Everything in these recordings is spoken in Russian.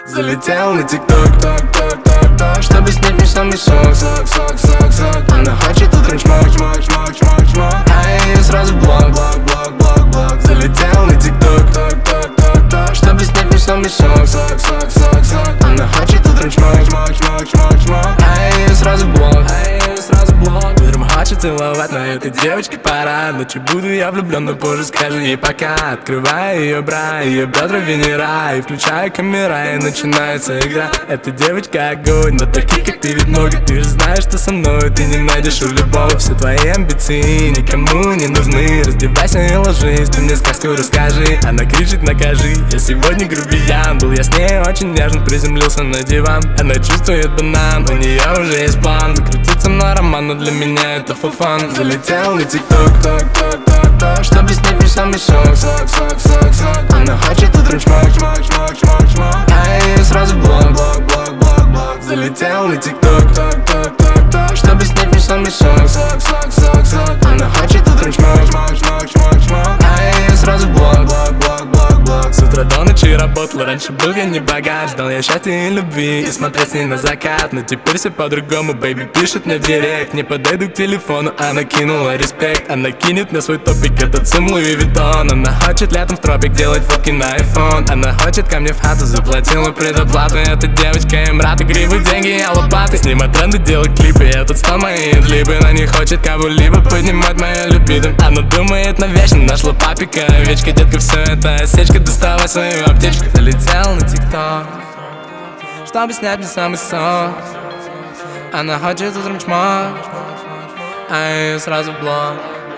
Залетел на тикток, чтобы снять мне самый сок. Она хочет утром чмок, а я ее сразу в блок. Залетел на тикток, чтобы снять мне самый сок. Она хочет утром чмок, а я ее сразу в блок. Утром хочет целовать, но этой девочке пора. Ночью буду я влюблен, но позже скажу ей пока. Открываю ее бра, ее бедра Венера, и включаю камера, и начинается игра. Эта девочка огонь, но таких как ты ведь много. Ты же знаешь, что со мной ты не найдешь у любого. Все твои амбиции никому не нужны. Раздевайся и ложись, ты мне сказку расскажи. Она кричит: накажи, я сегодня грубиян. Был я с ней очень нежно, приземлился на диван. Она чувствует банан, у нее уже есть план. Закрутиться на роман, но для меня это for fun. Залетел на тикток, чтобы снять мне самый сок. Она хочет утром чмок, а я ее сразу в блок. Залетел на тикток, чтобы снять мне самый сок. Она хочет утром чмок, а я ее сразу в блок. С утра до ночи работал, раньше был я не богат. Ждал я счастья и любви и смотреть с ней на закат. Но теперь все по-другому, бэйби пишет мне в директ. Не подойду к телефону, она кинула респект. Она кинет на свой топик этот сум Луи Виттон. Она хочет летом в тропик делать фотки на iPhone. Она хочет ко мне в хату, заплатила предоплату. Эта девочка им рад, игривые деньги, я лопаты. Снимать тренды, делать клипы, этот стал мои либо. Она не хочет кого-либо поднимать мою либидо. Она думает навечно, нашла папика овечка. Детка, все это осечка, доставай свою аптечку. Залетел на тикток, чтобы снять мне самый сок. Она хочет утром чмок, а я ее сразу в блок.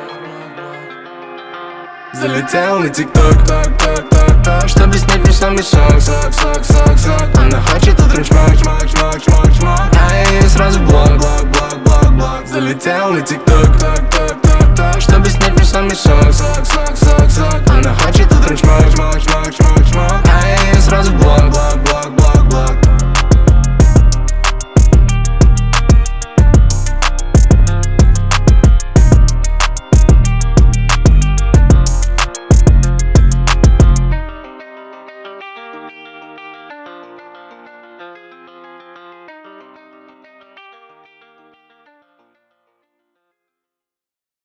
Залетел на тикток, чтобы снять мне самый сок. Она хочет утром чмок,